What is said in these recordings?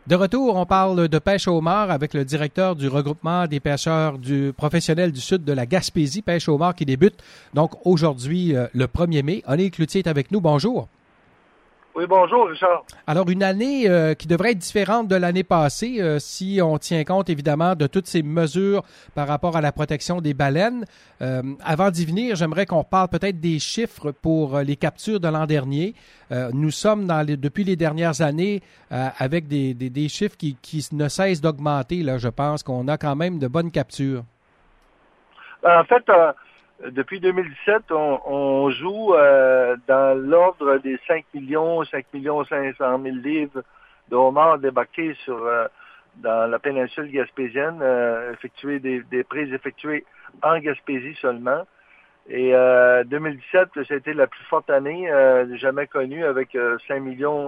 De retour, on parle de pêche au homard avec le directeur du regroupement des pêcheurs professionnels du sud de la Gaspésie, pêche au homard qui débute donc aujourd'hui le 1er mai. Olivier Cloutier est avec nous. Bonjour. Oui, bonjour, Richard. Alors, une année qui devrait être différente de l'année passée si on tient compte évidemment de toutes ces mesures par rapport à la protection des baleines. Avant d'y venir, j'aimerais qu'on parle peut-être des chiffres pour les captures de l'an dernier. Nous sommes depuis les dernières années avec des chiffres qui ne cessent d'augmenter. Là, je pense qu'on a quand même de bonnes captures. En fait, depuis 2017, on joue dans l'ordre des 5 500 000 livres de homards débarqués dans la péninsule gaspésienne, des prises effectuées en Gaspésie seulement. Et 2017, c'était la plus forte année jamais connue avec 5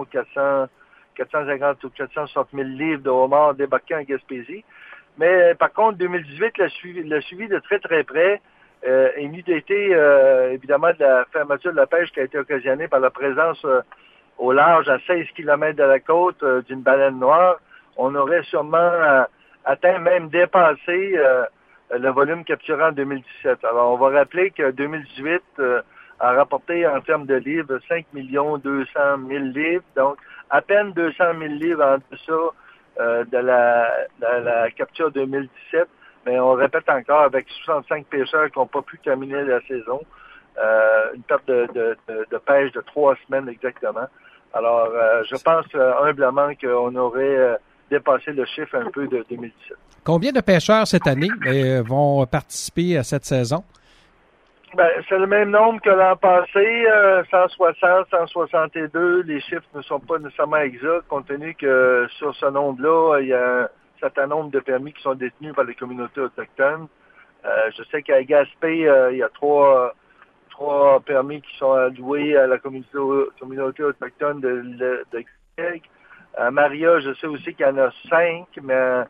450 ou 460 000 livres de homards débarqués en Gaspésie. Mais par contre, 2018 l'a suivi de très très près. Et n'eût été évidemment de la fermeture de la pêche qui a été occasionnée par la présence au large à 16 km de la côte d'une baleine noire, on aurait sûrement atteint, même dépassé le volume capturé en 2017. Alors on va rappeler que 2018 a rapporté en termes de livres 5 200 000 livres, donc à peine 200 000 livres en dessous de la capture 2017. Mais on répète encore, avec 65 pêcheurs qui n'ont pas pu terminer la saison, une perte de pêche de 3 semaines exactement. Alors, je pense humblement qu'on aurait dépassé le chiffre un peu de 2017. Combien de pêcheurs cette année vont participer à cette saison? C'est le même nombre que l'an passé, 160, 162. Les chiffres ne sont pas nécessairement exacts, compte tenu que sur ce nombre-là, il y a un certain nombre de permis qui sont détenus par les communautés autochtones. Je sais qu'à Gaspé, il y a trois permis qui sont alloués à la communauté autochtone de Québec. À Maria, je sais aussi qu'il y en a 5, mais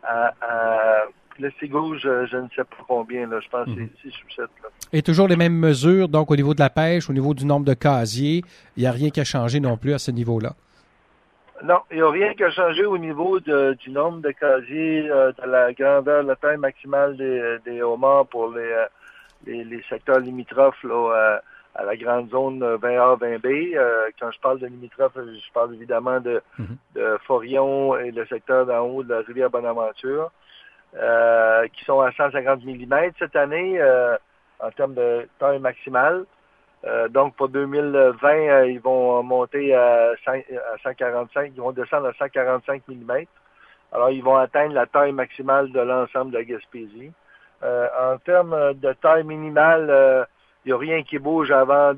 à le Ségou, je ne sais pas combien. Là. Je pense que c'est 6 ou 7. Là. Et toujours les mêmes mesures, donc au niveau de la pêche, au niveau du nombre de casiers, il n'y a rien qui a changé non plus à ce niveau-là. Non, il n'y a rien qui a changé au niveau du nombre de casiers, de la grandeur, la taille maximale des homards pour les secteurs limitrophes là, à la grande zone 20A, 20B. Quand je parle de limitrophes, je parle évidemment de Forillon et le secteur d'en haut de la rivière Bonaventure, qui sont à 150 mm cette année en termes de taille maximale. Donc, pour 2020, ils vont monter à 145, ils vont descendre à 145 mm. Alors, ils vont atteindre la taille maximale de l'ensemble de la Gaspésie. En termes de taille minimale, il n'y a rien qui bouge avant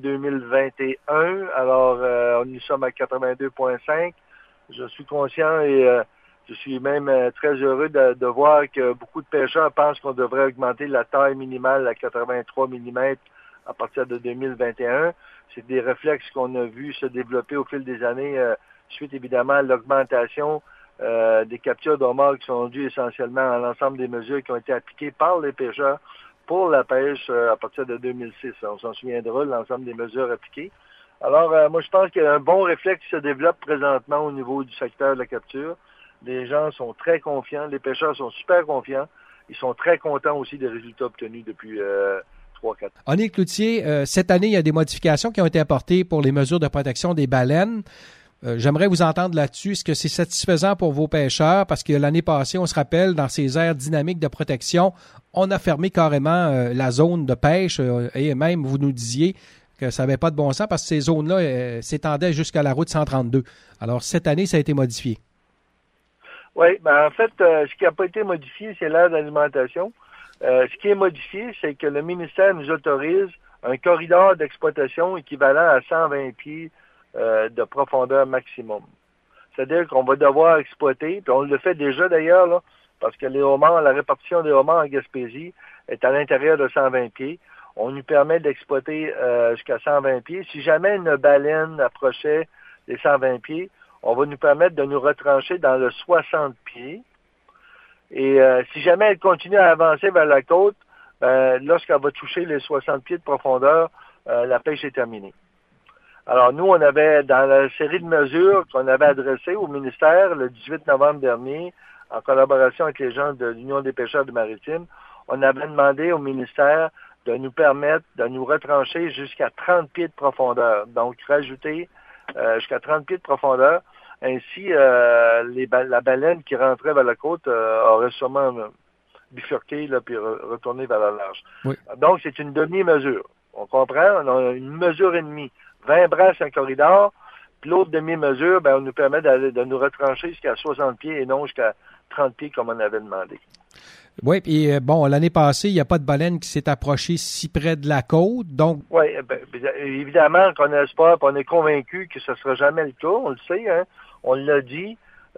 2021. Alors, nous sommes à 82,5. Je suis conscient et je suis même très heureux de voir que beaucoup de pêcheurs pensent qu'on devrait augmenter la taille minimale à 83 mm à partir de 2021. C'est des réflexes qu'on a vu se développer au fil des années, suite évidemment à l'augmentation des captures d'homards qui sont dues essentiellement à l'ensemble des mesures qui ont été appliquées par les pêcheurs pour la pêche à partir de 2006. On s'en souviendra, l'ensemble des mesures appliquées. Alors, moi, je pense qu'il y a un bon réflexe qui se développe présentement au niveau du secteur de la capture. Les gens sont très confiants, les pêcheurs sont super confiants. Ils sont très contents aussi des résultats obtenus depuis 3-4. Olivier Cloutier, cette année, il y a des modifications qui ont été apportées pour les mesures de protection des baleines. J'aimerais vous entendre là-dessus. Est-ce que c'est satisfaisant pour vos pêcheurs? Parce que l'année passée, on se rappelle, dans ces aires dynamiques de protection, on a fermé carrément la zone de pêche et même, vous nous disiez que ça n'avait pas de bon sens parce que ces zones-là s'étendaient jusqu'à la route 132. Alors, cette année, ça a été modifié. Oui, en fait, ce qui n'a pas été modifié, c'est l'aire d'alimentation. Ce qui est modifié, c'est que le ministère nous autorise un corridor d'exploitation équivalent à 120 pieds de profondeur maximum. C'est-à-dire qu'on va devoir exploiter, puis on le fait déjà d'ailleurs, là, parce que les homards, la répartition des homards en Gaspésie est à l'intérieur de 120 pieds. On nous permet d'exploiter jusqu'à 120 pieds. Si jamais une baleine approchait les 120 pieds, on va nous permettre de nous retrancher dans le 60 pieds. Et si jamais elle continue à avancer vers la côte, lorsqu'elle va toucher les 60 pieds de profondeur, la pêche est terminée. Alors, nous, on avait, dans la série de mesures qu'on avait adressées au ministère le 18 novembre dernier, en collaboration avec les gens de l'Union des pêcheurs du maritime, on avait demandé au ministère de nous permettre de nous retrancher jusqu'à 30 pieds de profondeur. Donc, rajouter jusqu'à 30 pieds de profondeur. Ainsi, la baleine qui rentrait vers la côte aurait sûrement bifurqué là, puis retourné vers la large. Oui. Donc, c'est une demi-mesure. On comprend, on a une mesure et demie. 20 brasses, un corridor, puis l'autre demi-mesure, on nous permet de nous retrancher jusqu'à 60 pieds et non jusqu'à 30 pieds comme on avait demandé. Oui, puis l'année passée, il n'y a pas de baleine qui s'est approchée si près de la côte, donc... Oui, évidemment qu'on espère, on est convaincu que ce ne sera jamais le cas, on le sait, hein, on l'a dit,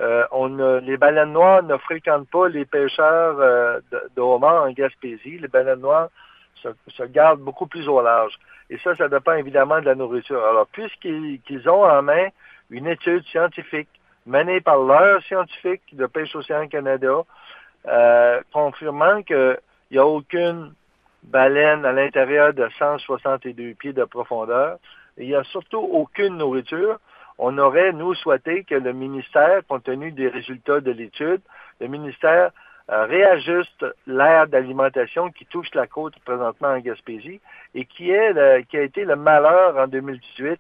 les baleines noires ne fréquentent pas les pêcheurs de homards en Gaspésie. Les baleines noires se gardent beaucoup plus au large. Et ça dépend évidemment de la nourriture. Alors, puisqu'ils ont en main une étude scientifique menée par leur scientifique de Pêche Océan Canada, confirmant qu'il n'y a aucune baleine à l'intérieur de 162 pieds de profondeur, et il n'y a surtout aucune nourriture, on aurait, nous, souhaité que le ministère, compte tenu des résultats de l'étude, le ministère réajuste l'aire d'alimentation qui touche la côte présentement en Gaspésie et qui a été le malheur en 2018,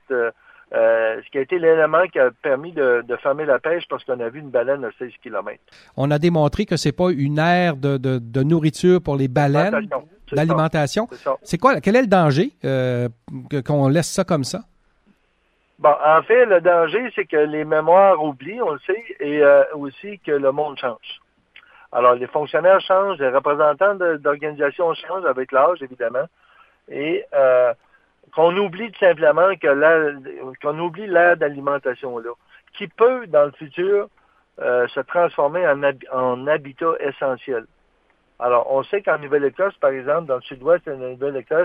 ce qui a été l'élément qui a permis de fermer la pêche parce qu'on a vu une baleine à 16 km. On a démontré que c'est pas une aire de nourriture pour les baleines, d'alimentation. C'est quoi? Quel est le danger qu'on laisse ça comme ça? Bon, en fait, le danger, c'est que les mémoires oublient, on le sait, et aussi que le monde change. Alors, les fonctionnaires changent, les représentants d'organisations changent avec l'âge, évidemment, et qu'on oublie tout simplement qu'on oublie l'aire d'alimentation là, qui peut, dans le futur, se transformer en habitat essentiel. Alors, on sait qu'en Nouvelle-Écosse, par exemple, dans le sud-ouest de la Nouvelle-Écosse,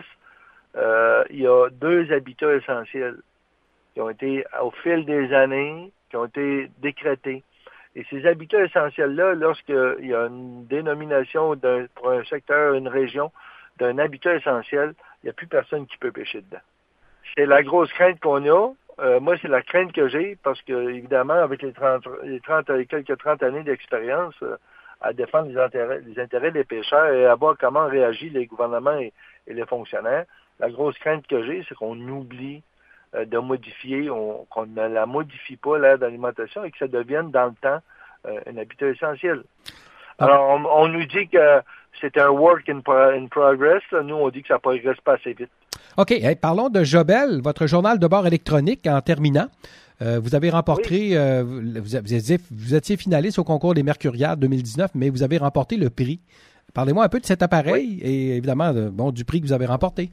il y a 2 habitats essentiels qui ont été, au fil des années, qui ont été décrétés. Et ces habitats essentiels-là, lorsqu'il y a une dénomination pour un secteur, une région, d'un habitat essentiel, il n'y a plus personne qui peut pêcher dedans. C'est la grosse crainte qu'on a. Moi, c'est la crainte que j'ai parce que, évidemment, avec quelques 30 années d'expérience à défendre les intérêts des pêcheurs et à voir comment réagissent les gouvernements et les fonctionnaires, la grosse crainte que j'ai, c'est qu'on oublie de modifier, qu'on ne la modifie pas, l'aire d'alimentation, et que ça devienne, dans le temps, un habitat essentiel. Alors, on nous dit que c'est un work in progress. Là. Nous, on dit que ça ne progresse pas assez vite. OK. Hey, parlons de Jobel, votre journal de bord électronique, en terminant. Vous avez remporté, oui. Vous étiez finaliste au concours des Mercuriades 2019, mais vous avez remporté le prix. Parlez-moi un peu de cet appareil et évidemment du prix que vous avez remporté.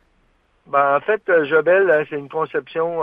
En fait, Jobel, c'est une conception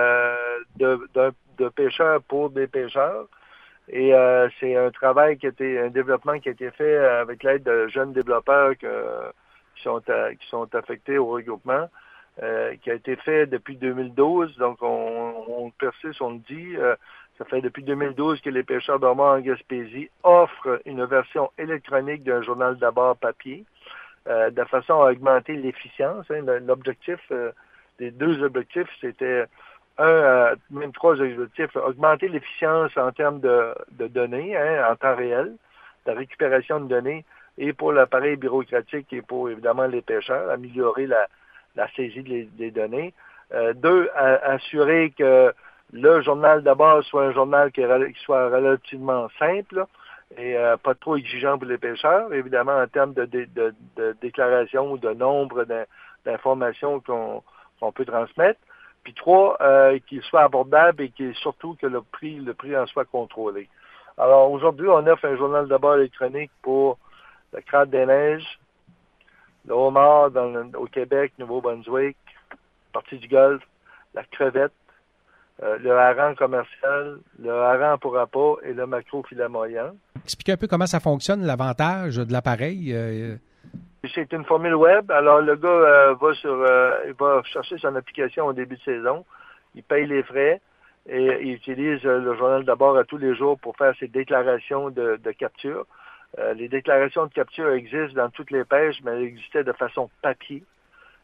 de pêcheurs pour des pêcheurs. Et c'est un travail un développement qui a été fait avec l'aide de jeunes développeurs qui sont affectés au regroupement, qui a été fait depuis 2012. Donc, on persiste, on le dit. Ça fait depuis 2012 que les pêcheurs dormants en Gaspésie offrent une version électronique d'un journal d'abord papier, de façon à augmenter l'efficience. L'objectif, les 2 objectifs, c'était même 3 objectifs, augmenter l'efficience en termes de données, en temps réel, de récupération de données, et pour l'appareil bureaucratique et pour, évidemment, les pêcheurs, améliorer la saisie des données. 2, assurer que le journal d'abord soit un journal qui soit relativement simple et pas trop exigeant pour les pêcheurs, évidemment, en termes de déclaration ou de nombre d'informations qu'on peut transmettre. Puis 3, qu'il soit abordable et surtout que le prix en soit contrôlé. Alors aujourd'hui, on offre un journal d'abord électronique pour le crabe des neiges, le homard au Québec, Nouveau-Brunswick, partie du Golfe, la crevette, le hareng commercial, le hareng pour appât et le maquereau-filet moyen. Expliquez un peu comment ça fonctionne, l'avantage de l'appareil. C'est une formule web. Alors, le gars il va chercher son application au début de saison. Il paye les frais et il utilise le journal d'abord à tous les jours pour faire ses déclarations de capture. Les déclarations de capture existent dans toutes les pêches, mais elles existaient de façon papier.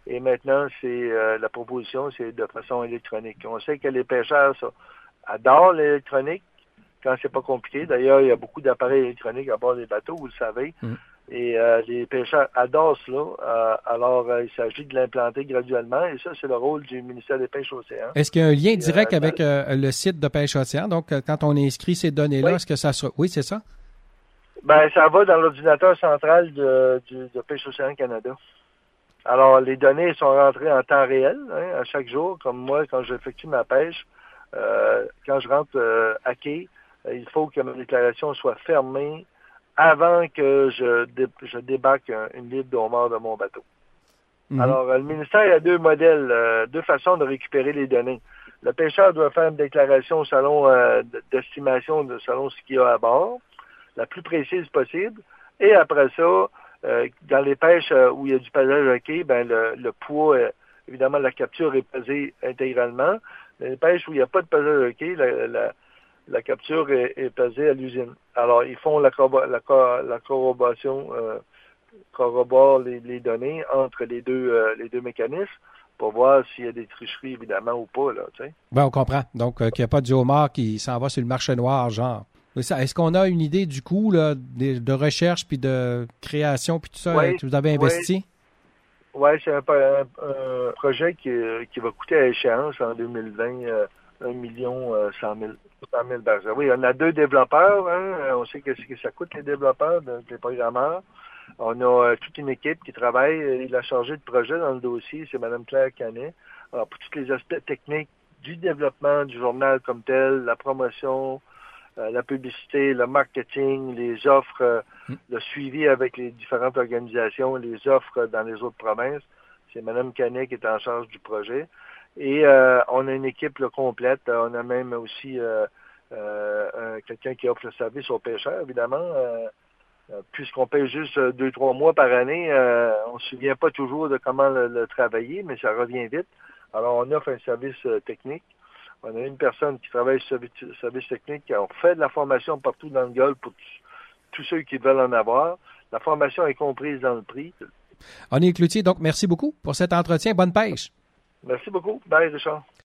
Et maintenant, c'est la proposition, c'est de façon électronique. On sait que les pêcheurs adorent l'électronique quand c'est pas compliqué. D'ailleurs, il y a beaucoup d'appareils électroniques à bord des bateaux, vous le savez. Et les pêcheurs adorent cela. Alors, il s'agit de l'implanter graduellement. Et ça, c'est le rôle du ministère des Pêches Océans. Est-ce qu'il y a un lien direct avec le site de Pêche Océan? Donc, quand on inscrit ces données-là, oui. Est-ce que ça sera... Oui, c'est ça? Ben, ça va dans l'ordinateur central de Pêche Océan Canada. Alors, les données sont rentrées en temps réel, à chaque jour. Comme moi, quand j'effectue ma pêche, quand je rentre à quai, il faut que ma déclaration soit fermée avant que je débarque une livre de homard de mon bateau. Alors, le ministère a deux modèles, deux façons de récupérer les données. Le pêcheur doit faire une déclaration selon d'estimation selon ce qu'il y a à bord, la plus précise possible. Et après ça, dans les pêches où il y a du pesage à quai, ben le poids, évidemment, la capture est pesée intégralement. Dans les pêches où il n'y a pas de pesage à quai, la capture est pesée à l'usine. Alors, ils font la corroboration, corroborent les données entre les deux mécanismes pour voir s'il y a des tricheries, évidemment, ou pas, là, tu sais. Ben, on comprend. Donc, qu'il n'y a pas du homard qui s'en va sur le marché noir, genre. Est-ce qu'on a une idée du coût là, de recherche puis de création puis tout ça que vous avez investi? Oui, c'est un projet qui va coûter à échéance en 2020 1 100 000 barres. Oui, on a 2 développeurs. On sait ce que ça coûte les développeurs, donc les programmeurs. On a toute une équipe qui travaille. Et la chargée de projet dans le dossier, c'est Mme Claire Canet. Alors, pour tous les aspects techniques du développement du journal comme tel, la promotion, la publicité, le marketing, les offres, le suivi avec les différentes organisations, les offres dans les autres provinces. C'est Mme Canet qui est en charge du projet. Et on a une équipe complète. On a même aussi quelqu'un qui offre le service aux pêcheurs, évidemment. Puisqu'on paye juste 2-3 mois par année, on ne se souvient pas toujours de comment le travailler, mais ça revient vite. Alors, on offre un service technique. On a une personne qui travaille sur le service technique. On fait de la formation partout dans le Golfe pour tous ceux qui veulent en avoir. La formation est comprise dans le prix. Onnier Cloutier, donc merci beaucoup pour cet entretien. Bonne pêche. Merci beaucoup. Bye, Richard.